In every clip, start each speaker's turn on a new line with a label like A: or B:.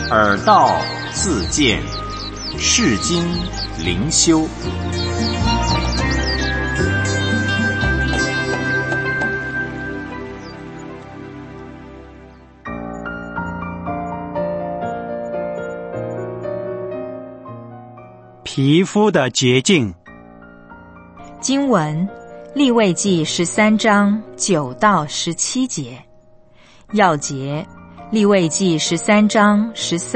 A: 耳道自见，世经灵修。
B: 皮肤的洁净。
C: 经文利未记13章9到17节，要节利未记13章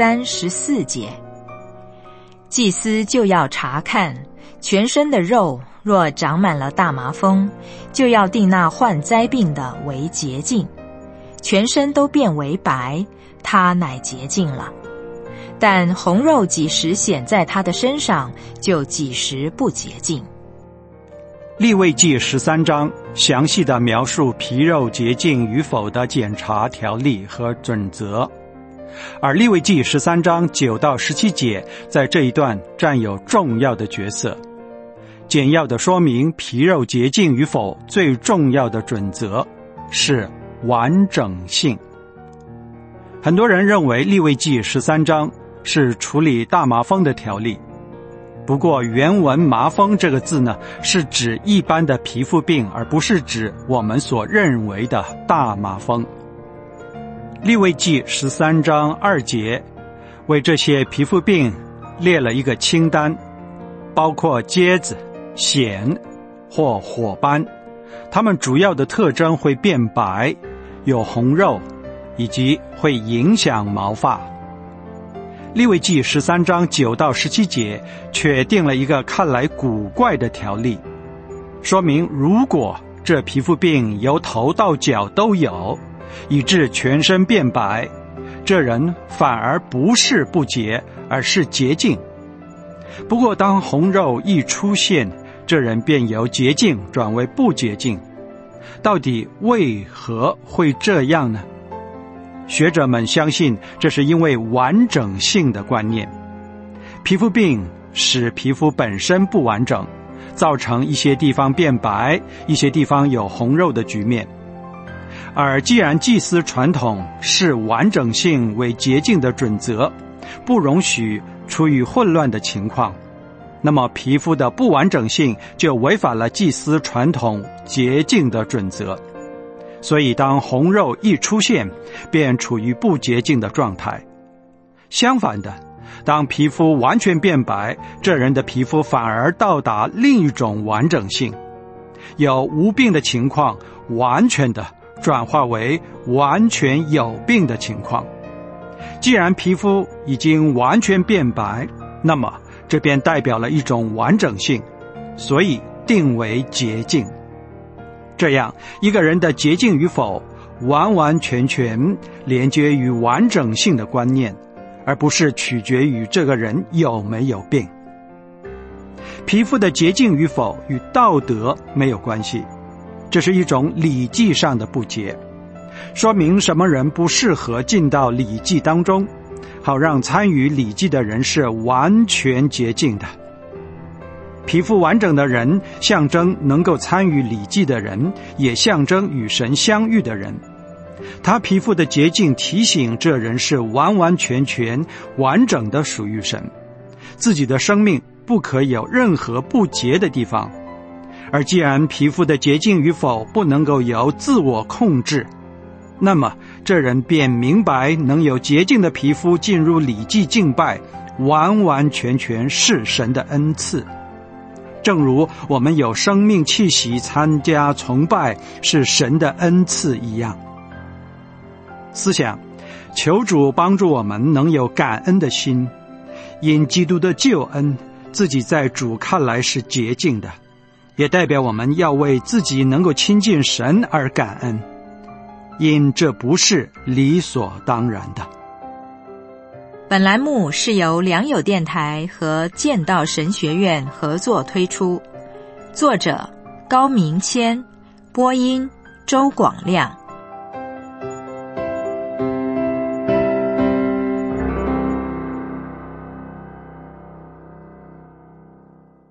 C: 13、14节。祭司就要查看全身的肉，若长满了大麻风，就要定那患灾病的为洁净，全身都变为白，他乃洁净了。但红肉几时显在他的身上，就几时不洁净。
B: 利未记13章详细的描述皮肉洁净与否的检查条例和准则，而利未记13章9到17节在这一段占有重要的角色，简要的说明皮肉洁净与否最重要的准则是完整性。很多人认为利未记13章是处理大麻风的条例，不过原文麻风这个字呢，是指一般的皮肤病，而不是指我们所认为的大麻风。利未记13章2节为这些皮肤病列了一个清单，包括疖子、癣或火斑，它们主要的特征会变白，有红肉，以及会影响毛发。利未记13章9到17节却定了一个看来古怪的条例，说明如果这皮肤病由头到脚都有，以致全身变白，这人反而不是不洁，而是洁净。不过当红肉一出现，这人便由洁净转为不洁净。到底为何会这样呢？学者们相信这是因为完整性的观念。皮肤病使皮肤本身不完整，造成一些地方变白，一些地方有红肉的局面。而既然祭司传统视完整性为洁净的准则，不容许出于混乱的情况，那么皮肤的不完整性就违反了祭司传统洁净的准则。所以当红肉一出现，便处于不洁净的状态。相反的，当皮肤完全变白，这人的皮肤反而到达另一种完整性，有无病的情况完全的转化为完全有病的情况。既然皮肤已经完全变白，那么这便代表了一种完整性，所以定为洁净。这样一个人的洁净与否完完全全连接于完整性的观念，而不是取决于这个人有没有病。皮肤的洁净与否与道德没有关系，这是一种礼祭上的不洁，说明什么人不适合进到礼祭当中，好让参与礼祭的人是完全洁净的。皮肤完整的人象征能够参与礼祭的人，也象征与神相遇的人。他皮肤的洁净提醒这人是完完全全完整的属于神，自己的生命不可有任何不洁的地方。而既然皮肤的洁净与否不能够由自我控制，那么这人便明白能有洁净的皮肤进入礼祭敬拜，完完全全是神的恩赐。正如我们有生命气息参加崇拜是神的恩赐一样。思想，求主帮助我们能有感恩的心，因基督的救恩，自己在主看来是洁净的，也代表我们要为自己能够亲近神而感恩，因这不是理所当然的。
C: 本栏目是由良友电台和建道神学院合作推出，作者高明谦，播音周广亮。